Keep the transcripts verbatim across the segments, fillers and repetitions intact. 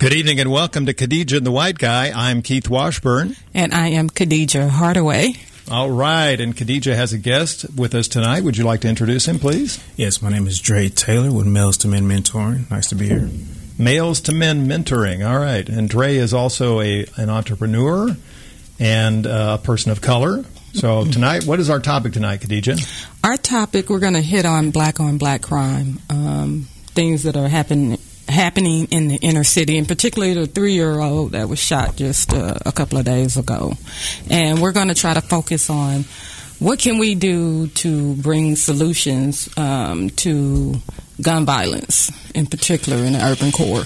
Good evening and welcome to Khadijah and the White Guy. I'm Keith Washburn. And I am Khadijah Hardaway. All right, and Khadijah has a guest with us tonight. Would you like to introduce him, please? Yes, my name is Dre Taylor with Males to Men Mentoring. Nice to be here. Males to Men Mentoring. All right, and Dre is also a an entrepreneur and a person of color. So tonight, what is our topic tonight, Khadijah? Our topic, we're going to hit on black on black crime, um, things that are happening happening in the inner city, and particularly the three-year-old that was shot just uh, a couple of days ago. And we're going to try to focus on what can we do to bring solutions um, to gun violence, in particular in the urban core.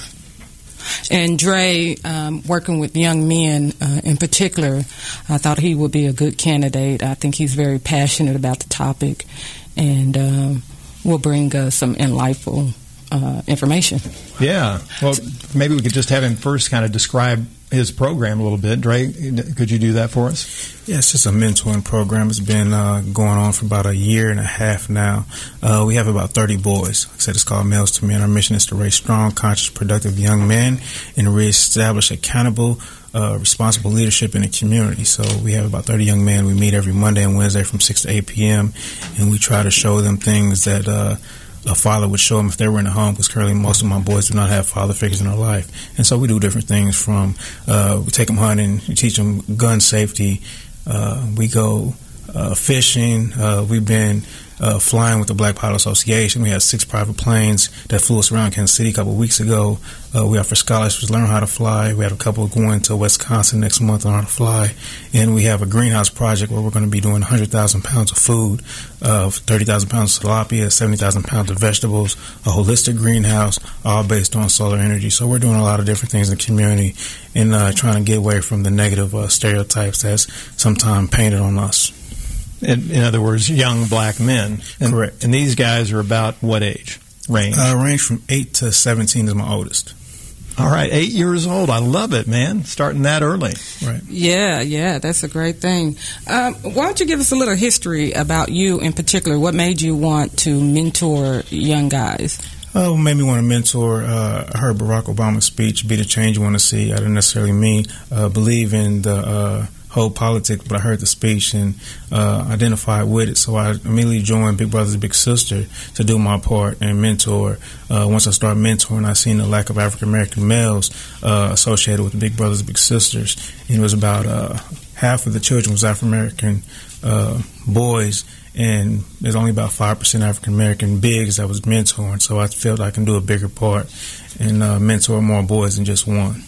And Dre, um, working with young men uh, in particular, I thought he would be a good candidate. I think he's very passionate about the topic, and um, will bring us some enlightful Uh, information. Yeah. Well, maybe we could just have him first kind of describe his program a little bit. Dre, could you do that for us? Yeah, it's just a mentoring program. It's been uh, going on for about a year and a half now. Uh, we have about thirty boys. Like I said, it's called Males to Men. Our mission is to raise strong, conscious, productive young men and reestablish accountable, uh, responsible leadership in the community. So we have about thirty young men. We meet every Monday and Wednesday from six to eight p.m., and we try to show them things that uh, a father would show them if they were in the home, because currently most of my boys do not have father figures in their life. And so we do different things from, uh, we take them hunting, we teach them gun safety, uh, we go uh, fishing, uh, we've been uh, flying with the Black Pilot Association. We had six private planes that flew us around Kansas City a couple of weeks ago. Uh, we offer scholarships to learn how to fly. We have a couple going to Wisconsin next month on how to fly. And we have a greenhouse project where we're going to be doing one hundred thousand pounds of food, uh, thirty thousand pounds of tilapia, seventy thousand pounds of vegetables, a holistic greenhouse, all based on solar energy. So we're doing a lot of different things in the community and uh, trying to get away from the negative uh, stereotypes that's sometimes painted on us. In, in other words, young black men. And, Correct. And these guys are about what age? Range? Uh, range from eight to seventeen is my oldest. All right, eight years old. I love it, man. Starting that early. Right. Yeah, yeah, that's a great thing. Um, why don't you give us a little history about you in particular? What made you want to mentor young guys? Uh, what made me want to mentor, uh, I heard Barack Obama's speech, be the change you want to see. I didn't necessarily mean uh, believe in the uh, whole politics, but I heard the speech and uh, identified with it. So I immediately joined Big Brothers Big Sister to do my part and mentor. Uh, once I started mentoring, I seen the lack of African American males uh, associated with the Big Brothers Big Sisters. And it was about uh, half of the children was African American uh, boys, and there's only about five percent African American bigs that was mentoring. So I felt I can do a bigger part and uh, mentor more boys than just one.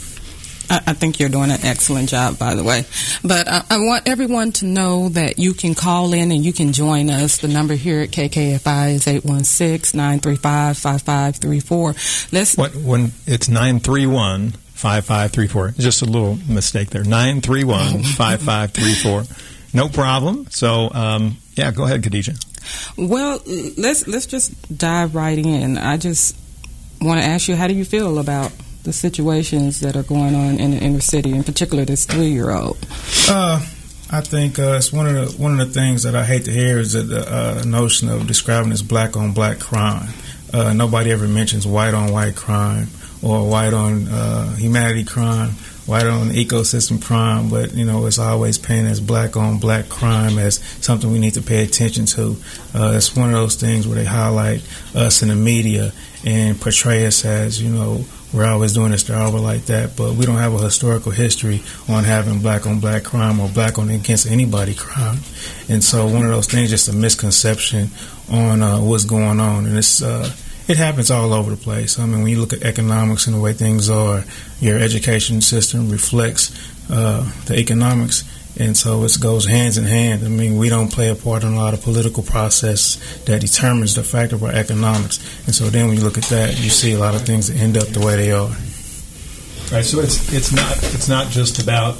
I think you're doing an excellent job, by the way. But uh, I want everyone to know that you can call in and you can join us. The number here at K K F I is eight one six, nine three five, five five three four. Let's What, when it's nine three one, five five three four. Just a little mistake there. nine three one, five five three four. No problem. So, um, yeah, go ahead, Khadijah. Well, let's let's just dive right in. I just want to ask you, how do you feel about the situations that are going on in the inner city, in particular this three-year-old? Uh, I think uh, it's one of the one of the things that I hate to hear is that the uh, notion of describing as black on black crime. Uh, nobody ever mentions white on white crime or white on uh, humanity crime, white on ecosystem crime, but you know it's always painted as black on black crime as something we need to pay attention to. Uh, it's one of those things where they highlight us in the media and portray us as, you know, we're always doing this, they're always like that, but we don't have a historical history on having black on black crime or black on against anybody crime. And so one of those things, just a misconception on uh, what's going on, and it's uh, it happens all over the place. I mean, when you look at economics and the way things are, your education system reflects uh, the economics, and so it goes hands in hand. I mean, we don't play a part in a lot of political process that determines the fact of our economics. And so then when you look at that, you see a lot of things that end up the way they are. Right. So it's it's not it's not just about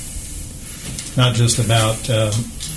not just about um,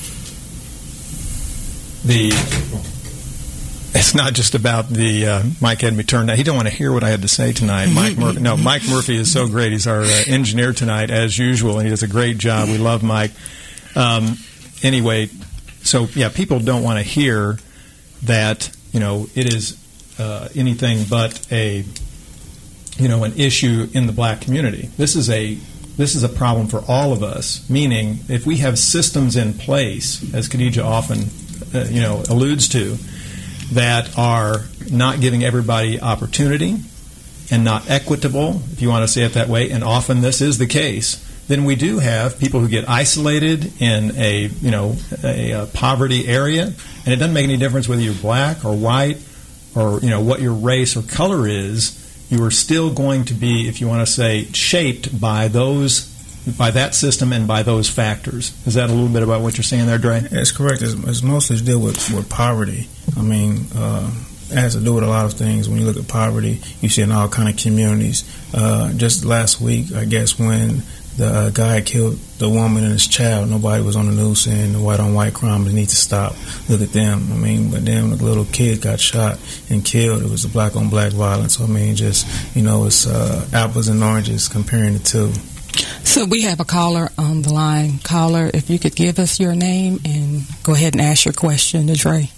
the. It's not just about the uh, Mike had me turned down. He don't want to hear what I had to say tonight. Mike Murphy. No, Mike Murphy is so great. He's our uh, engineer tonight, as usual, and he does a great job. We love Mike. Um, anyway, so yeah, people don't want to hear that. You know, it is uh, anything but a you know, an issue in the black community. This is a this is a problem for all of us. Meaning, if we have systems in place, as Khadija often, uh, you know, alludes to, that are not giving everybody opportunity and not equitable, if you want to say it that way, and often this is the case, then we do have people who get isolated in a, you know, a, a poverty area, and it doesn't make any difference whether you're black or white or, you know, what your race or color is. You are still going to be, if you want to say, shaped by those, by that system and by those factors. Is that a little bit about what you're saying there, Dre? That's correct. It's, it's mostly to deal with, with poverty. I mean, uh, it has to do with a lot of things. When you look at poverty, you see it in all kind of communities. Uh, just last week, I guess, when the uh, guy killed the woman and his child, nobody was on the news saying the white-on-white crime need to stop. Look at them. I mean, but then the little kid got shot and killed. It was the black-on-black violence. So, I mean, just, you know, it's uh, apples and oranges comparing the two. So we have a caller on the line. Caller, if you could give us your name and go ahead and ask your question to Dre.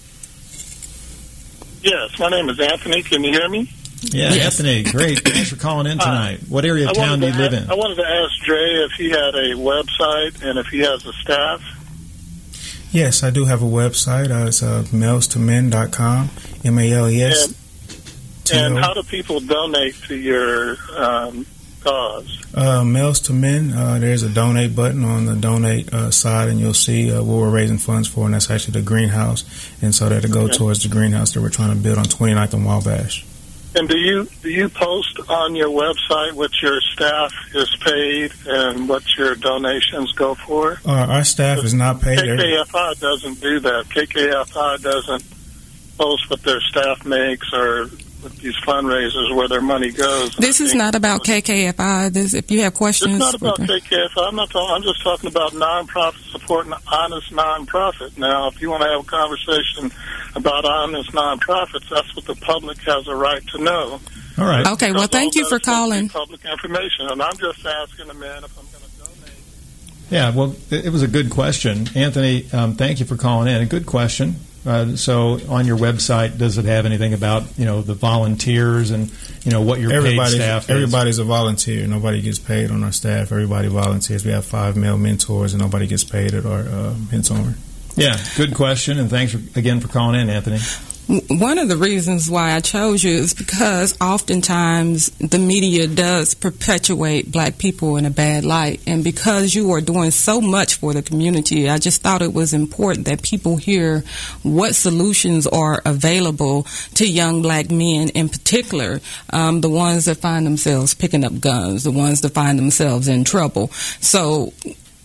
Yes, my name is Anthony. Can you hear me? Yeah, yes. Anthony, great. Thanks for calling in tonight. Uh, what area of town do you live in? I wanted to ask Dre if he had a website and if he has a staff. Yes, I do have a website. Uh, it's uh, males to men dot com, M A L E S. And, and how do people donate to your um, cause? Uh, Males to Men, uh, there's a donate button on the donate uh, side, and you'll see uh, what we're raising funds for, and that's actually the greenhouse. And so that'll go okay. towards the greenhouse that we're trying to build on twenty-ninth and Wabash. And do you do you post on your website what your staff is paid and what your donations go for? Uh, our staff is not paid. K K F I doesn't do that. K K F I doesn't post what their staff makes or with these fundraisers where their money goes. This is not about K K F I. This, if you have questions, it's not about K K F I. I'm not talking. I'm just talking about nonprofit supporting honest nonprofit. Now, if you want to have a conversation about honest nonprofits, that's what the public has a right to know. All right. Okay. Because well, thank you for calling. Public information, and I'm just asking the man if I'm going to donate. Yeah. Well, it was a good question, Anthony. Um, thank you for calling in. A good question. Uh, so, on your website, does it have anything about, you know, the volunteers and, you know, what your everybody's, paid staff is? Everybody's a volunteer. Nobody gets paid on our staff. Everybody volunteers. We have five male mentors, and nobody gets paid at our uh, mentor. Yeah, good question, and thanks for, again for calling in, Anthony. One of the reasons why I chose you is because oftentimes the media does perpetuate black people in a bad light. And because you are doing so much for the community, I just thought it was important that people hear what solutions are available to young black men in particular, um, the ones that find themselves picking up guns, the ones that find themselves in trouble. So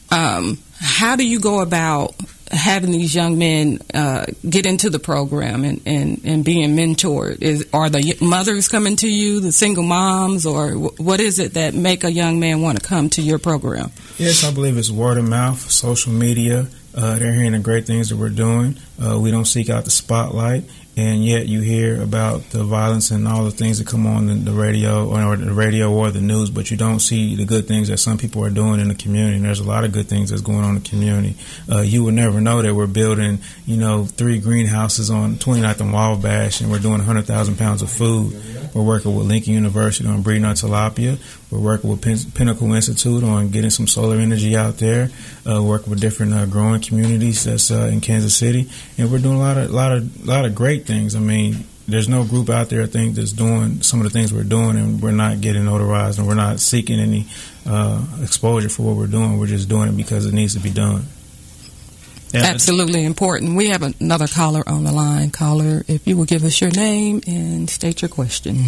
um, how do you go about having these young men uh, get into the program and, and, and being mentored? Is are the mothers coming to you, the single moms, or w- what is it that make a young man want to come to your program? Yes, I believe it's word of mouth, social media. Uh, they're hearing the great things that we're doing. Uh, we don't seek out the spotlight, and yet you hear about the violence and all the things that come on the, the radio or, or the radio or the news, but you don't see the good things that some people are doing in the community. And there's a lot of good things that's going on in the community. Uh, you would never know that we're building, you know, three greenhouses on twenty-ninth and Wabash, and we're doing one hundred thousand pounds of food. We're working with Lincoln University on breeding our tilapia. We're working with Pin- Pinnacle Institute on getting some solar energy out there. Uh, working with different uh, growing communities that's uh, in Kansas City, and we're doing a lot of, lot of, lot of great things. I mean, there's no group out there I think that's doing some of the things we're doing, and we're not getting notarized, and we're not seeking any uh, exposure for what we're doing. We're just doing it because it needs to be done. Yeah, absolutely important. We have another caller on the line. Caller, if you will give us your name and state your question.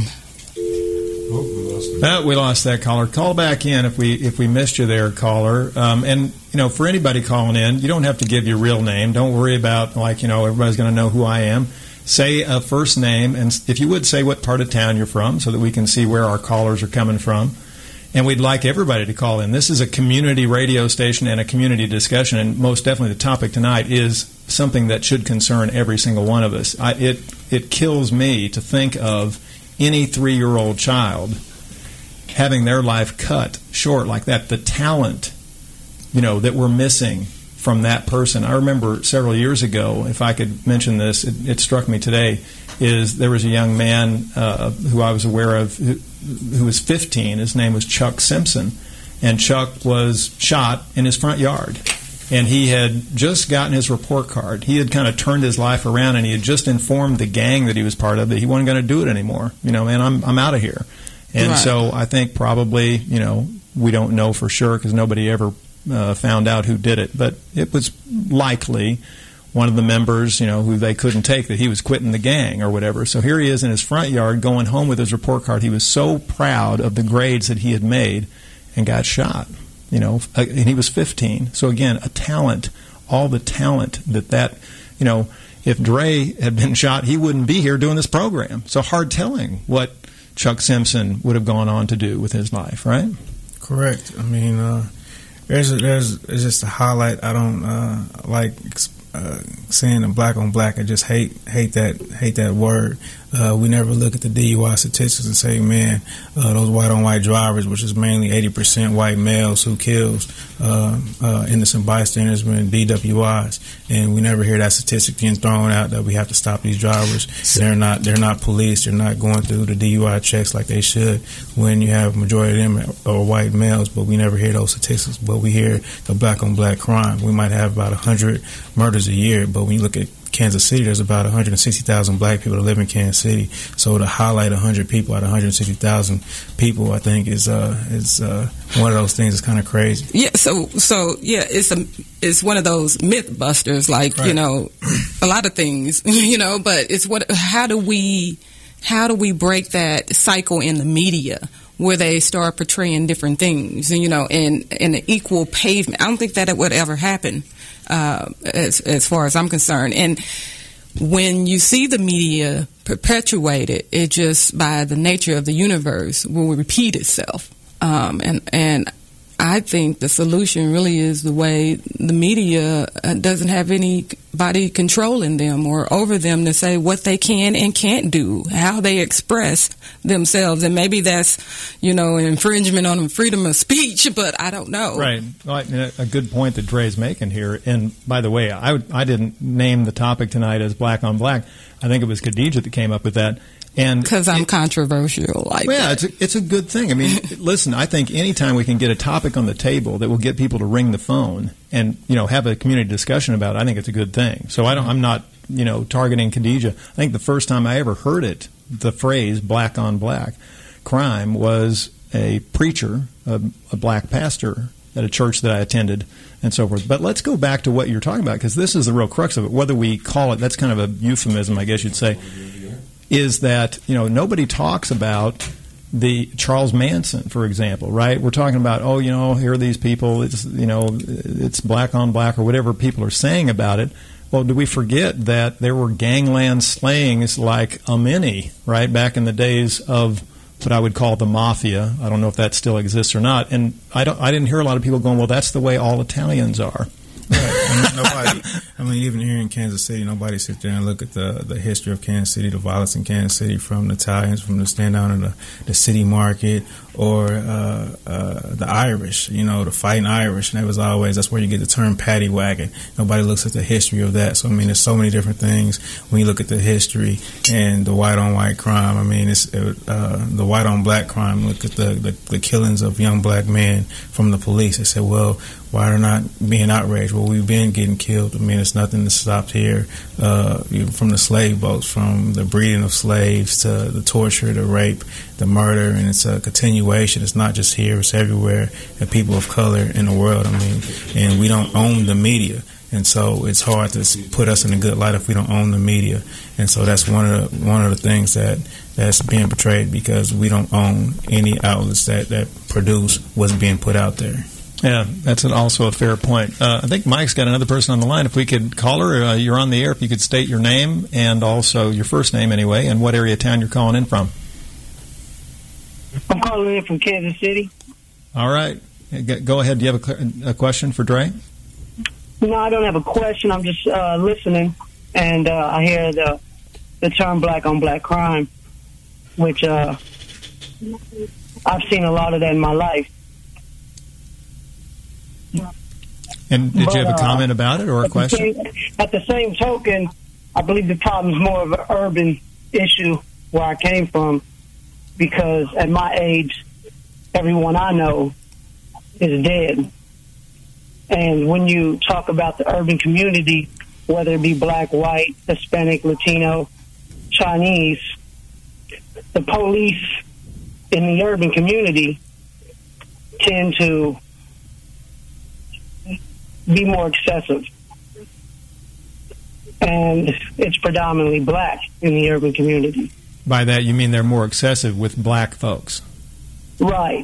Oh, we lost that. Uh, we lost that caller. Call back in if we if we missed you there, caller. Um, and you know, for anybody calling in, you don't have to give your real name. Don't worry about like you know everybody's going to know who I am. Say a first name, and if you would say what part of town you're from, so that we can see where our callers are coming from. And we'd like everybody to call in. This is a community radio station and a community discussion, and most definitely the topic tonight is something that should concern every single one of us. I, it it kills me to think of any three-year-old child having their life cut short like that. The talent, you know, that we're missing from that person. I remember several years ago, if I could mention this, it, it struck me today, is there was a young man uh, who I was aware of who, who was fifteen. His name was Chuck Simpson, and Chuck was shot in his front yard. And he had just gotten his report card. He had kind of turned his life around, and he had just informed the gang that he was part of that he wasn't going to do it anymore. You know, man, I'm I'm out of here. And right. so I think probably, you know, we don't know for sure because nobody ever uh, found out who did it. But it was likely one of the members, you know, who they couldn't take, that he was quitting the gang or whatever. So here he is in his front yard going home with his report card. He was so proud of the grades that he had made and got shot. You know, and he was fifteen. So again, a talent, all the talent that that, you know, if Dre had been shot, he wouldn't be here doing this program. So hard telling what Chuck Simpson would have gone on to do with his life, right? Correct. I mean, uh, there's a, there's it's just a highlight. I don't uh, like uh, saying the black on black. I just hate hate that hate that word. Uh, we never look at the D U I statistics and say, man, uh, those white-on-white drivers, which is mainly eighty percent white males who kills uh, uh, innocent bystanders and D W Is, and we never hear that statistic being thrown out that we have to stop these drivers. They're not they're not police. They're not going through the D U I checks like they should when you have a majority of them are white males, but we never hear those statistics. But we hear the black-on-black crime. We might have about one hundred murders a year, but when you look at Kansas City, there's about one hundred sixty thousand black people that live in Kansas City. So to highlight one hundred people out of one hundred sixty thousand people, I think is uh, is uh, one of those things that's kind of crazy. Yeah. So so yeah, it's a it's one of those myth busters, like right. you know, a lot of things, you know. But it's what how do we how do we break that cycle in the media where they start portraying different things, you know, and and an equal pavement? I don't think that it would ever happen. Uh, as as far as I'm concerned. And when you see the media perpetuate it, it just by the nature of the universe will repeat itself. Um, and and I think the solution really is the way the media doesn't have anybody controlling them or over them to say what they can and can't do, how they express themselves. And maybe that's, you know, an infringement on freedom of speech, but I don't know. Right. Well, a good point that Dre's making here. And by the way, I, I didn't name the topic tonight as Black on Black. I think it was Khadijah that came up with that. Because I'm it, controversial like well, that. Yeah, it's a, it's a good thing. I mean, listen, I think anytime we can get a topic on the table that will get people to ring the phone and, you know, have a community discussion about it, I think it's a good thing. So I don't, I'm not, you know, targeting Khadijah. I think the first time I ever heard it, the phrase black on black crime, was a preacher, a, a black pastor at a church that I attended and so forth. But let's go back to what you're talking about, because this is the real crux of it. Whether we call it, that's kind of a euphemism, I guess you'd say, is that, you know, nobody talks about the Charles Manson, for example, right? We're talking about, oh, you know, here are these people, it's, you know, it's black on black or whatever people are saying about it. Well, do we forget that there were gangland slayings like Amini, right, back in the days of what I would call the mafia? I don't know if that still exists or not. And I don't, I didn't hear a lot of people going, well, that's the way all Italians are. Right. I mean, nobody, I mean, even here in Kansas City, nobody sits there and look at the the history of Kansas City, the violence in Kansas City, from the Italians, from the stand down in the, the city market, or uh, uh, the Irish, you know, the fighting Irish. And that was always, that's where you get the term paddy wagon. Nobody looks at the history of that. So, I mean, there's so many different things when you look at the history and the white-on-white crime. I mean, it's uh, the white-on-black crime. Look at the, the, the killings of young black men from the police. They said, well, why are not being outraged? Well, we've been getting killed. I mean, it's nothing that stopped here. Uh, from the slave boats, from the breeding of slaves to the torture, the rape, the murder, and it's a continuation. It's not just here; it's everywhere. And people of color in the world. I mean, and we don't own the media, and so it's hard to put us in a good light if we don't own the media. And so that's one of the one of the things that that's being portrayed, because we don't own any outlets that that produce what's being put out there. Yeah, that's an, also a fair point. Uh, I think Mike's got another person on the line. If we could call her, uh, you're on the air. If you could state your name and also your first name anyway, and what area of town you're calling in from. I'm calling in from Kansas City. All right. Go ahead. Do you have a, a question for Dre? No, I don't have a question. I'm just uh, listening, and uh, I hear the the term black on black crime, which uh, I've seen a lot of that in my life. And did But, you have a uh, comment about it or a at the question? same- At the same token, I believe the problem is more of an urban issue where I came from, because at my age, everyone I know is dead. And when you talk about the urban community, whether it be black, white, Hispanic, Latino, Chinese, the police in the urban community tend to be more excessive. And it's predominantly black in the urban community. By that, you mean they're more excessive with black folks? Right.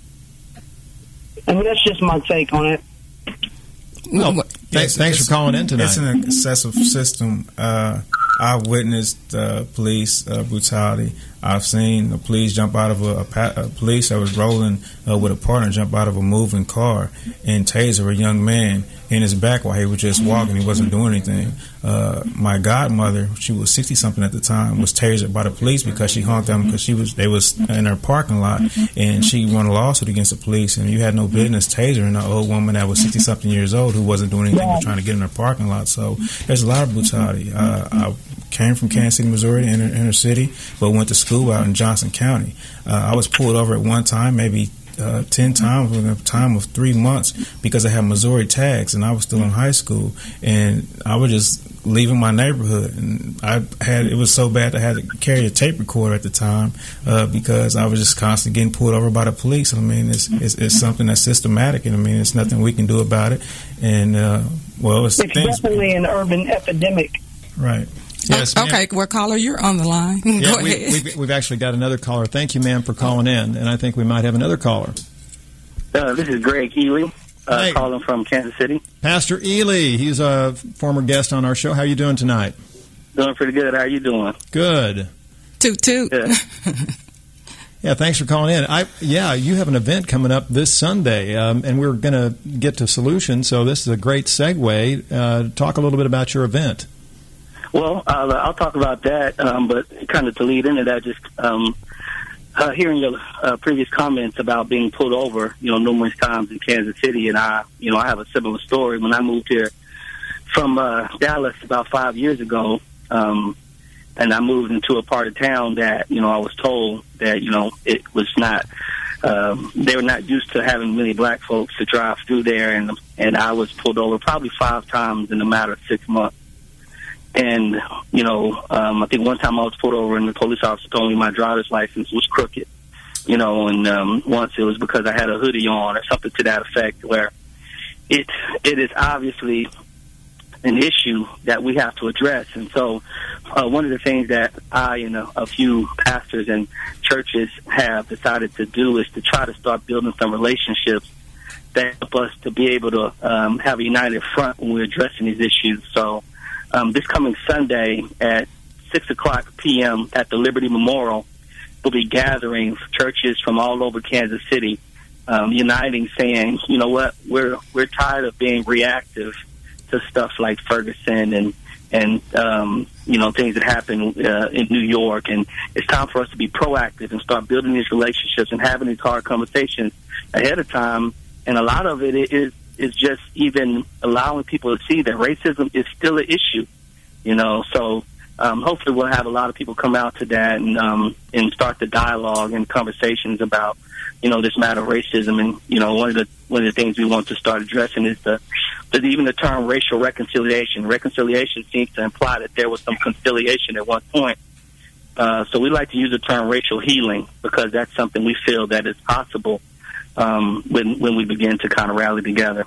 And that's just my take on it. Well, What- thanks, thanks for calling in tonight. It's an excessive system. Uh, I've witnessed uh, police uh, brutality. I've seen the police jump out of a, a, pa- a police that was rolling uh, with a partner jump out of a moving car and taser a young man in his back while he was just walking. He wasn't doing anything. Uh, my godmother, she was sixty something at the time, was tasered by the police because she honked them because she was they was in her parking lot, and she won a lawsuit against the police. And you had no business tasering an old woman that was sixty something years old who wasn't doing anything but trying to get in her parking lot. So there's a lot of brutality. Uh, I came from Kansas City, Missouri, inner, inner city, but went to school out in Johnson County. Uh, I was pulled over at one time, maybe uh, ten times within a time of three months because I had Missouri tags and I was still in high school, and I was just leaving my neighborhood, and I had it was so bad that I had to carry a tape recorder at the time uh, because I was just constantly getting pulled over by the police. I mean, it's, it's it's something that's systematic, and I mean, it's nothing we can do about it. And uh, well, it's, It's things, definitely an urban epidemic. right. Yes, ma'am. Okay, well, caller, you're on the line. Yeah, Go we, ahead. we've, we've actually got another caller. Thank you, ma'am, for calling in. And I think we might have another caller. Uh, this is Greg Ely, uh, Hey. calling from Kansas City. Pastor Ely, he's a former guest on our show. How are you doing tonight? Doing pretty good. How are you doing? Good. Toot toot. Good. Yeah, thanks for calling in. I yeah, you have an event coming up this Sunday, um, and we're going to get to solutions. So this is a great segue. Uh, talk a little bit about your event. Well, I'll, I'll talk about that, um, but kind of to lead into that, just um, uh, hearing your uh, previous comments about being pulled over, you know, numerous times in Kansas City, and I, you know, I have a similar story. When I moved here from uh, Dallas about five years ago, um, and I moved into a part of town that, you know, I was told that, you know, it was not, um, they were not used to having many black folks to drive through there, and and I was pulled over probably five times in a matter of six months. And, you know, um, I think one time I was pulled over and the police officer told me my driver's license was crooked, you know, and um, once it was because I had a hoodie on or something to that effect, where it it is obviously an issue that we have to address. And so uh, one of the things that I and a, a few pastors and churches have decided to do is to try to start building some relationships that help us to be able to um, have a united front when we're addressing these issues. So Um, this coming Sunday at six o'clock p.m. at the Liberty Memorial, we'll be gathering churches from all over Kansas City, um, uniting, saying, you know what, we're we're tired of being reactive to stuff like Ferguson and and um, you know things that happen uh, in New York, and it's time for us to be proactive and start building these relationships and having these hard conversations ahead of time. And a lot of it is. is just even allowing people to see that racism is still an issue, you know. So um, hopefully we'll have a lot of people come out to that and um, and start the dialogue and conversations about, you know, this matter of racism. And, you know, one of the one of the things we want to start addressing is the, the even the term racial reconciliation. Reconciliation seems to imply that there was some conciliation at one point. Uh, so we like to use the term racial healing because that's something we feel that is possible Um, when when we begin to kind of rally together.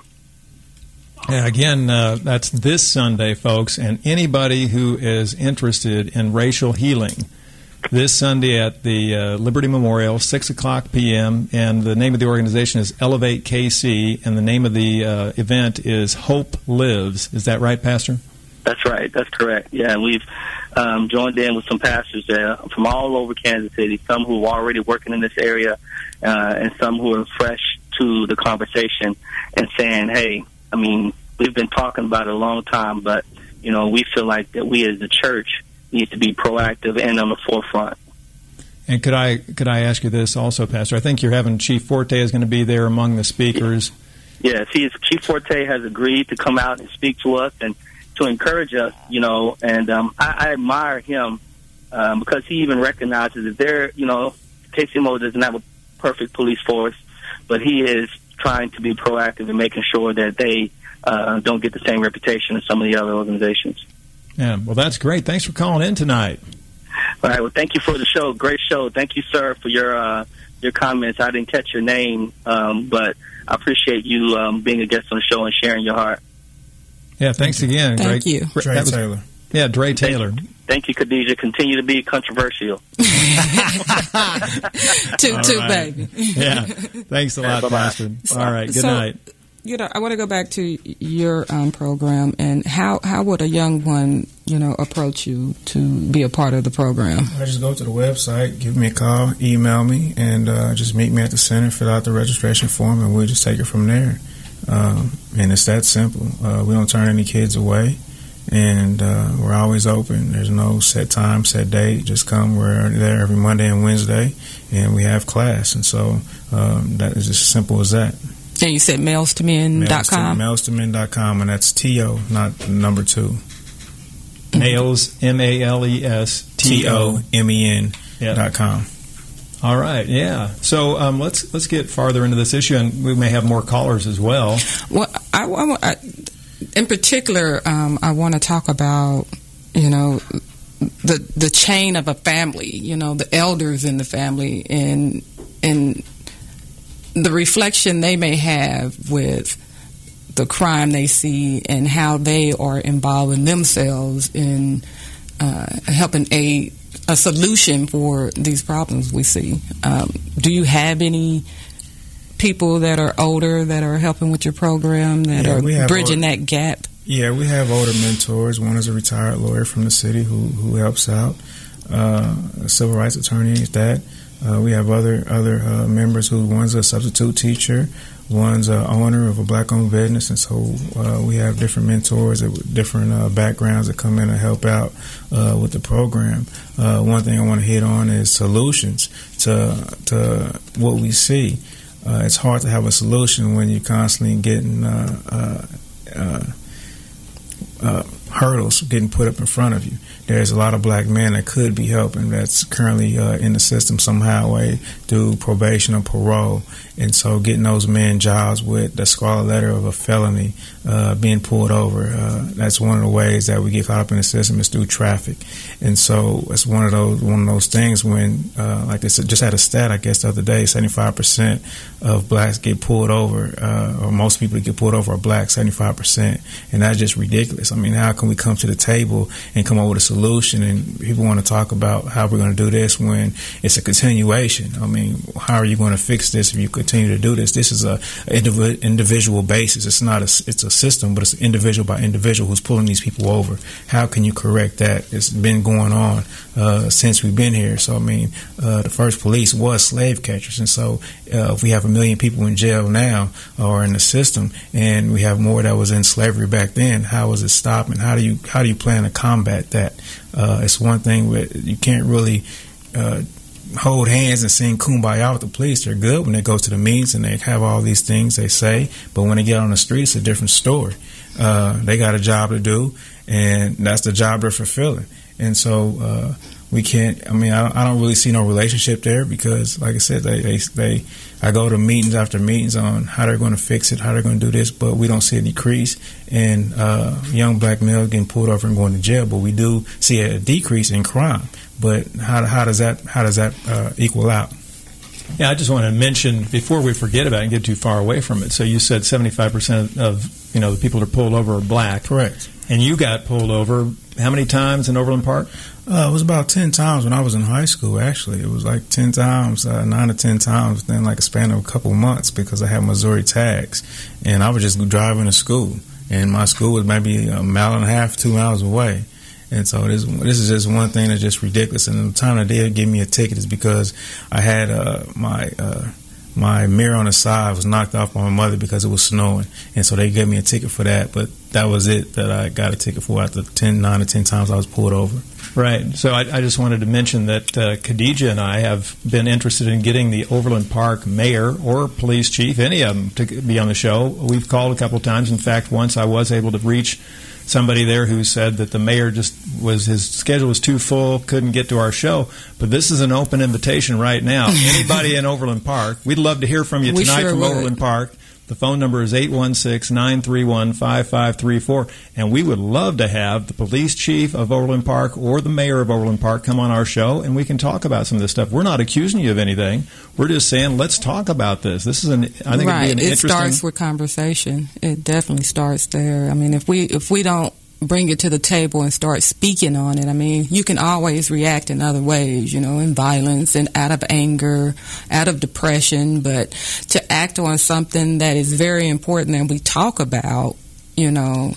Yeah, again, uh, that's this Sunday, folks, and anybody who is interested in racial healing, this Sunday at the uh, Liberty Memorial, six o'clock p.m., and the name of the organization is Elevate K C, and the name of the uh, event is Hope Lives. Is that right, Pastor? That's right. That's correct. Yeah, and we've um, joined in with some pastors there from all over Kansas City, some who are already working in this area, uh, and some who are fresh to the conversation and saying, hey, I mean, we've been talking about it a long time, but, you know, we feel like that we as the church need to be proactive and on the forefront. And could I could I ask you this also, Pastor? I think you're having Chief Forte is going to be there among the speakers. Yes, he is, Chief Forte has agreed to come out and speak to us and to encourage us, you know, and um, I, I admire him um, because he even recognizes that there, you know, K C M O doesn't have a perfect police force, but he is trying to be proactive in making sure that they uh, don't get the same reputation as some of the other organizations. Yeah, well, that's great. Thanks for calling in tonight. All right, well, thank you for the show. Great show. Thank you, sir, for your uh, your comments. I didn't catch your name, um, but I appreciate you um, being a guest on the show and sharing your heart. Yeah, thanks again. Thank Dre, you. Dre was, Taylor. Yeah, Dre Taylor. Thank you, thank you, Khadijah. Continue to be controversial. toot, toot, right. baby. Yeah, thanks a lot, Bye-bye. Pastor. All right, good So, night. You know, I want to go back to your um, program, and how, how would a young one, you know, approach you to be a part of the program? I just go to the website, give me a call, email me, and uh, just meet me at the center, fill out the registration form, and we'll just take it from there. Um, and it's that simple. Uh, we don't turn any kids away, and uh, we're always open. There's no set time, set date. Just come. We're there every Monday and Wednesday, and we have class. And so um, that is as simple as that. And you said males to men dot com? males to men dot com, and that's T O, not number two. Males, M A L E S T O M E N Yeah. dot com. All right, yeah. So um, let's let's get farther into this issue, and we may have more callers as well. Well, I, I, I, in particular, um, I want to talk about, you know, the the chain of a family. You know, the elders in the family, and and the reflection they may have with the crime they see, and how they are involving themselves in uh, helping aid a solution for these problems we see. Um, do you have any people that are older that are helping with your program that Yeah, we are have bridging older- that gap? Yeah, we have older mentors. One is a retired lawyer from the city who, who helps out, uh, a civil rights attorney at that. Uh, we have other other uh, members who, one's a substitute teacher, one's a owner of a black-owned business, and so uh, we have different mentors with different uh, backgrounds that come in and help out uh, with the program. Uh, one thing I want to hit on is solutions to to what we see. Uh, it's hard to have a solution when you're constantly getting uh, uh, uh, uh, hurdles getting put up in front of you. There's a lot of black men that could be helping that's currently uh, in the system somehow, way through probation or parole. And so getting those men jobs with the scarlet letter of a felony, uh, being pulled over, uh, that's one of the ways that we get caught up in the system is through traffic. And so it's one of those one of those things when, uh, like this, just had a stat, I guess, the other day, seventy-five percent of blacks get pulled over, uh, or most people that get pulled over are black, seventy-five percent. And that's just ridiculous. I mean, how can we come to the table and come up with a solution? And people want to talk about how we're going to do this when it's a continuation. I mean, how are you going to fix this if you continue to do this? This is a indiv- individual basis. It's not a, it's a system, but it's individual by individual who's pulling these people over. How can you correct that? It's been going on uh, since we've been here. So, I mean, uh, the first police was slave catchers. And so uh, if we have a million people in jail now or in the system, and we have more that was in slavery back then, how is it stopping? How do you how do you plan to combat that? Uh, it's one thing where you can't really uh, hold hands and sing Kumbaya with the police. They're good when they go to the meetings and they have all these things they say, but when they get on the street, it's a different story. Uh, they got a job to do, and that's the job they're fulfilling. And so uh, we can't. I mean, I don't, I don't really see no relationship there because, like I said, they, they they I go to meetings after meetings on how they're going to fix it, how they're going to do this, but we don't see a decrease in uh, young black males getting pulled over and going to jail. But we do see a decrease in crime. But how how does that how does that uh, equal out? Yeah, I just want to mention before we forget about it and get too far away from it. So you said seventy-five percent of you know the people that are pulled over are black. Correct. And you got pulled over how many times in Overland Park? Uh, it was about ten times when I was in high school, actually. It was like ten times, uh, nine to ten times within like a span of a couple months because I had Missouri tags. And I was just driving to school. And my school was maybe a mile and a half, two miles away. And so this this is just one thing that's just ridiculous. And the time that they did give me a ticket is because I had uh, my uh, my mirror on the side was knocked off by my mother because it was snowing. And so they gave me a ticket for that. But that was it that I got a ticket for after ten, nine or ten times I was pulled over. Right. So I, I just wanted to mention that uh, Khadijah and I have been interested in getting the Overland Park mayor or police chief, any of them, to be on the show. We've called a couple of times. In fact, once I was able to reach somebody there who said that the mayor just was, his schedule was too full, couldn't get to our show. But this is an open invitation right now. Anybody in Overland Park, we'd love to hear from you We tonight sure from would. Overland Park. The phone number is eight one six, nine three one, five five three four, and we would love to have the police chief of Overland Park or the mayor of Overland Park come on our show, and we can talk about some of this stuff. We're not accusing you of anything. We're just saying, let's talk about this. This is an, I think right. it'd be an it interesting... starts with conversation. It definitely starts there. I mean, if we if we don't bring it to the table and start speaking on it, I mean, you can always react in other ways, you know, in violence and out of anger, out of depression, but to act on something that is very important and we talk about, you know,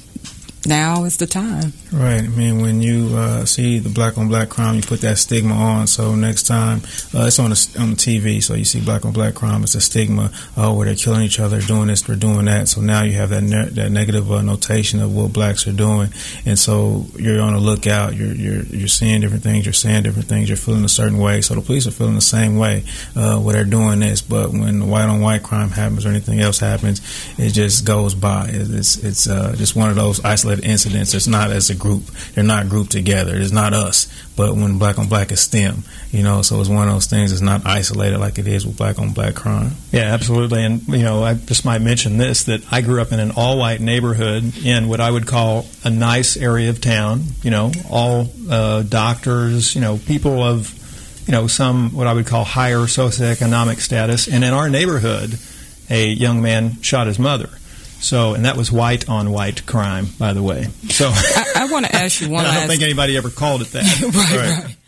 now is the time. Right. I mean, when you uh, see the black on black crime, you put that stigma on. So next time, uh, it's on the, on the T V. So you see black on black crime, it's a stigma. Oh, where they're killing each other, doing this, they're doing that. So now you have that ne- that negative uh, notation of what blacks are doing, and so you're on the lookout. You're you're you're seeing different things. You're saying different things. You're feeling a certain way. So the police are feeling the same way uh, where they're doing this. But when the white on white crime happens or anything else happens, it just goes by. It's it's uh, just one of those isolated incidents. It's not as a group. They're not grouped together. It's not us. But when black on black is STEM, you know, so it's one of those things. It's not isolated like it is with black on black crime. Yeah, absolutely. And, you know, I just might mention this, that I grew up in an all-white neighborhood in what I would call a nice area of town, you know, all uh, doctors, you know, people of, you know, some what I would call higher socioeconomic status. And in our neighborhood, a young man shot his mother. So, and that was white on white crime, by the way. So, I, I want to ask you one I last... don't think anybody ever called it that. right, right. right.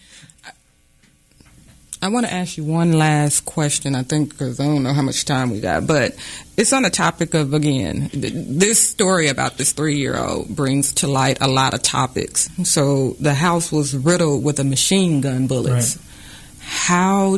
I want to ask you one last question, I think, because I don't know how much time we got, but it's on the topic of, again, th- this story about this three-year-old brings to light a lot of topics. So the house was riddled with a machine gun bullets. Right. How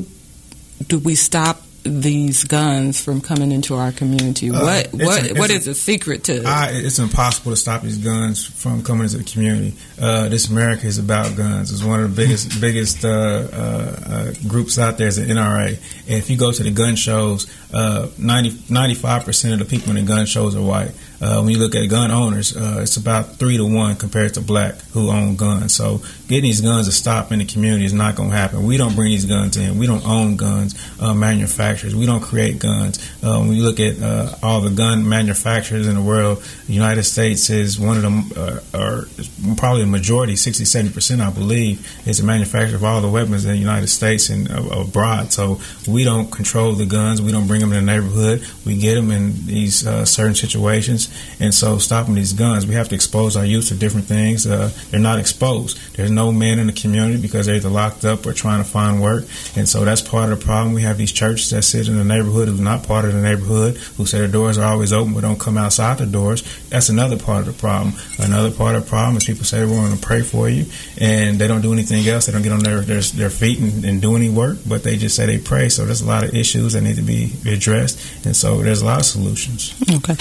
do we stop these guns from coming into our community? Uh, what what a, what a, is the secret to it? I, it's impossible to stop these guns from coming into the community. Uh, this America is about guns. It's one of the biggest biggest uh, uh, uh, groups out there is the N R A. And if you go to the gun shows, uh, ninety, ninety-five percent of the people in the gun shows are white. Uh, when you look at gun owners, uh, it's about three to one compared to black who own guns. So getting these guns to stop in the community is not going to happen. We don't bring these guns in. We don't own guns uh, manufacturers. We don't create guns. Uh, when you look at uh, all the gun manufacturers in the world, the United States is one of them, uh, or probably a majority, sixty, seventy percent, I believe, is the manufacturer of all the weapons in the United States and uh, abroad. So we don't control the guns. We don't bring them in the neighborhood. We get them in these uh, certain situations. And so stopping these guns, we have to expose our youth to different things. Uh, they're not exposed. There's no men in the community because they're either locked up or trying to find work. And so that's part of the problem. We have these churches that sit in the neighborhood who's not part of the neighborhood, who say their doors are always open but don't come outside the doors. That's another part of the problem. Another part of the problem is people say they're going to pray for you and they don't do anything else. They don't get on their, their, their feet and, and do any work, but they just say they pray. So there's a lot of issues that need to be addressed. And so there's a lot of solutions. Okay.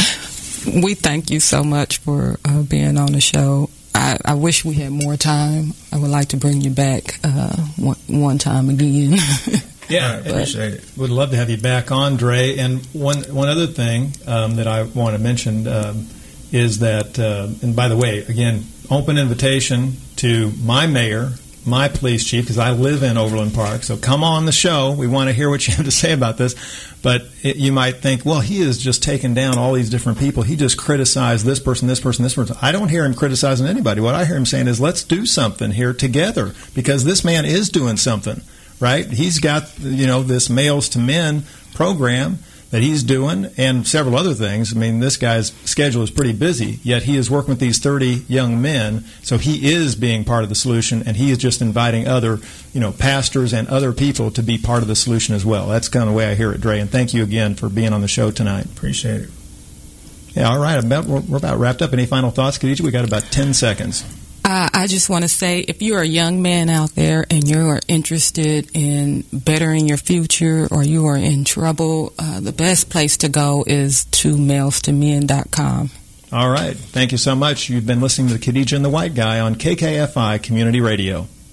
We thank you so much for uh, being on the show. I, I wish we had more time. I would like to bring you back uh, one, one time again. Yeah, I appreciate it. Would love to have you back on, Dre. And one one other thing um, that I want to mention um, is that, uh, and by the way, again, open invitation to my mayor, my police chief, because I live in Overland Park. So come on the show. We want to hear what you have to say about this. But it, you might think, well, he has just taken down all these different people. He just criticized this person, this person, this person. I don't hear him criticizing anybody. What I hear him saying is, let's do something here together, because this man is doing something, right? He's got, you know, this Males to Men program that he's doing and several other things. I mean, this guy's schedule is pretty busy, yet he is working with these thirty young men, so he is being part of the solution, and he is just inviting other, you know, pastors and other people to be part of the solution as well. That's kind of the way I hear it, Dre, and thank you again for being on the show tonight. Appreciate it. Yeah, all right, about, we're, we're about wrapped up. Any final thoughts, Khadijah? We got about ten seconds. Uh, I just want to say, if you're a young man out there and you are interested in bettering your future, or you are in trouble, uh, the best place to go is to males to men dot com. All right. Thank you so much. You've been listening to the Khadijah and the White Guy on K K F I Community Radio.